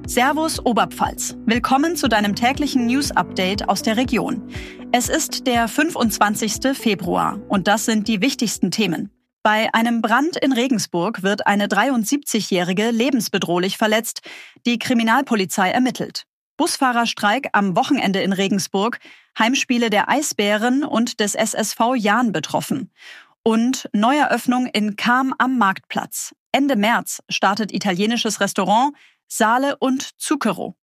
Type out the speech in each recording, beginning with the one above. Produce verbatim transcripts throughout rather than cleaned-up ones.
Servus Oberpfalz. Willkommen zu deinem täglichen News-Update aus der Region. Es ist der fünfundzwanzigste Februar und das sind die wichtigsten Themen. Bei einem Brand in Regensburg wird eine dreiundsiebzigjährige lebensbedrohlich verletzt. Die Kriminalpolizei ermittelt. Busfahrerstreik am Wochenende in Regensburg, Heimspiele der Eisbären und des S S V Jahn betroffen. Und Neueröffnung in Cham am Marktplatz. Ende März startet italienisches Restaurant Sale und Zucchero.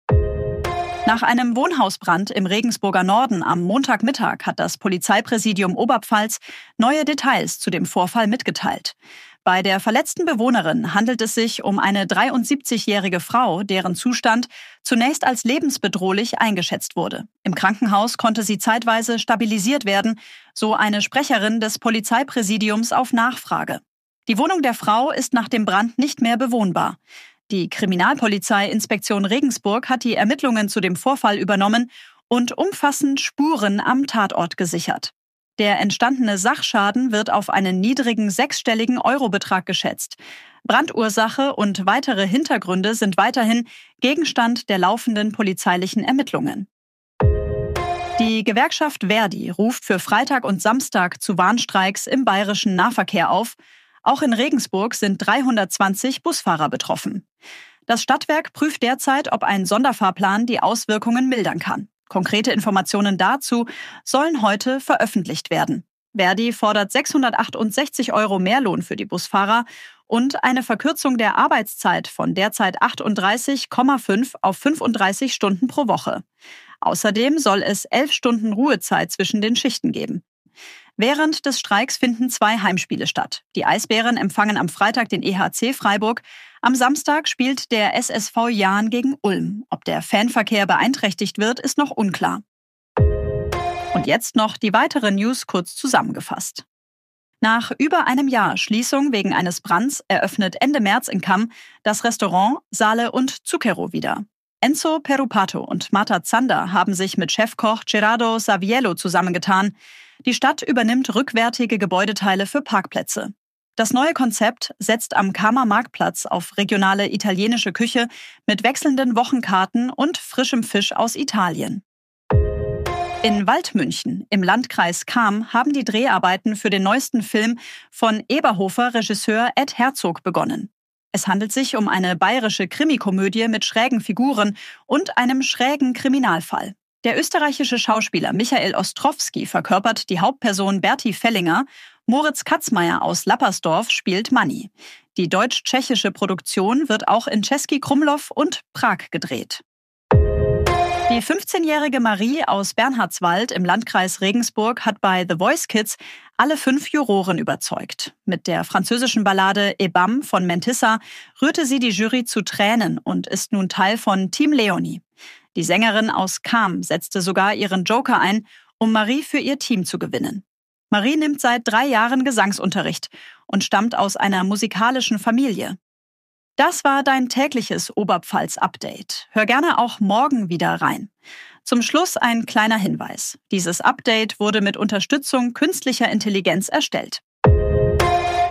Nach einem Wohnhausbrand im Regensburger Norden am Montagmittag hat das Polizeipräsidium Oberpfalz neue Details zu dem Vorfall mitgeteilt. Bei der verletzten Bewohnerin handelt es sich um eine dreiundsiebzigjährige Frau, deren Zustand zunächst als lebensbedrohlich eingeschätzt wurde. Im Krankenhaus konnte sie zeitweise stabilisiert werden, so eine Sprecherin des Polizeipräsidiums auf Nachfrage. Die Wohnung der Frau ist nach dem Brand nicht mehr bewohnbar. Die Kriminalpolizei-Inspektion Regensburg hat die Ermittlungen zu dem Vorfall übernommen und umfassend Spuren am Tatort gesichert. Der entstandene Sachschaden wird auf einen niedrigen sechsstelligen Eurobetrag geschätzt. Brandursache und weitere Hintergründe sind weiterhin Gegenstand der laufenden polizeilichen Ermittlungen. Die Gewerkschaft Verdi ruft für Freitag und Samstag zu Warnstreiks im bayerischen Nahverkehr auf. Auch in Regensburg sind dreihundertzwanzig Busfahrer betroffen. Das Stadtwerk prüft derzeit, ob ein Sonderfahrplan die Auswirkungen mildern kann. Konkrete Informationen dazu sollen heute veröffentlicht werden. Verdi fordert sechshundertachtundsechzig Euro Mehrlohn für die Busfahrer und eine Verkürzung der Arbeitszeit von derzeit achtunddreißig Komma fünf auf fünfunddreißig Stunden pro Woche. Außerdem soll es elf Stunden Ruhezeit zwischen den Schichten geben. Während des Streiks finden zwei Heimspiele statt. Die Eisbären empfangen am Freitag den E H C Freiburg. Am Samstag spielt der S S V Jahn gegen Ulm. Ob der Fanverkehr beeinträchtigt wird, ist noch unklar. Und jetzt noch die weiteren News kurz zusammengefasst. Nach über einem Jahr Schließung wegen eines Brands eröffnet Ende März in Cham das Restaurant Sale und Zucchero wieder. Enzo Perupato und Marta Zander haben sich mit Chefkoch Gerardo Saviello zusammengetan. Die Stadt übernimmt rückwärtige Gebäudeteile für Parkplätze. Das neue Konzept setzt am Chamer Marktplatz auf regionale italienische Küche mit wechselnden Wochenkarten und frischem Fisch aus Italien. In Waldmünchen im Landkreis Cham haben die Dreharbeiten für den neuesten Film von Eberhofer-Regisseur Ed Herzog begonnen. Es handelt sich um eine bayerische Krimikomödie mit schrägen Figuren und einem schrägen Kriminalfall. Der österreichische Schauspieler Michael Ostrowski verkörpert die Hauptperson Berti Fellinger. Moritz Katzmeier aus Lappersdorf spielt Manni. Die deutsch-tschechische Produktion wird auch in Český Krumlov und Prag gedreht. Die fünfzehnjährige Marie aus Bernhardswald im Landkreis Regensburg hat bei The Voice Kids alle fünf Juroren überzeugt. Mit der französischen Ballade Ebam von Mentissa rührte sie die Jury zu Tränen und ist nun Teil von Team Leonie. Die Sängerin aus Cham setzte sogar ihren Joker ein, um Marie für ihr Team zu gewinnen. Marie nimmt seit drei Jahren Gesangsunterricht und stammt aus einer musikalischen Familie. Das war dein tägliches Oberpfalz-Update. Hör gerne auch morgen wieder rein. Zum Schluss ein kleiner Hinweis. Dieses Update wurde mit Unterstützung künstlicher Intelligenz erstellt.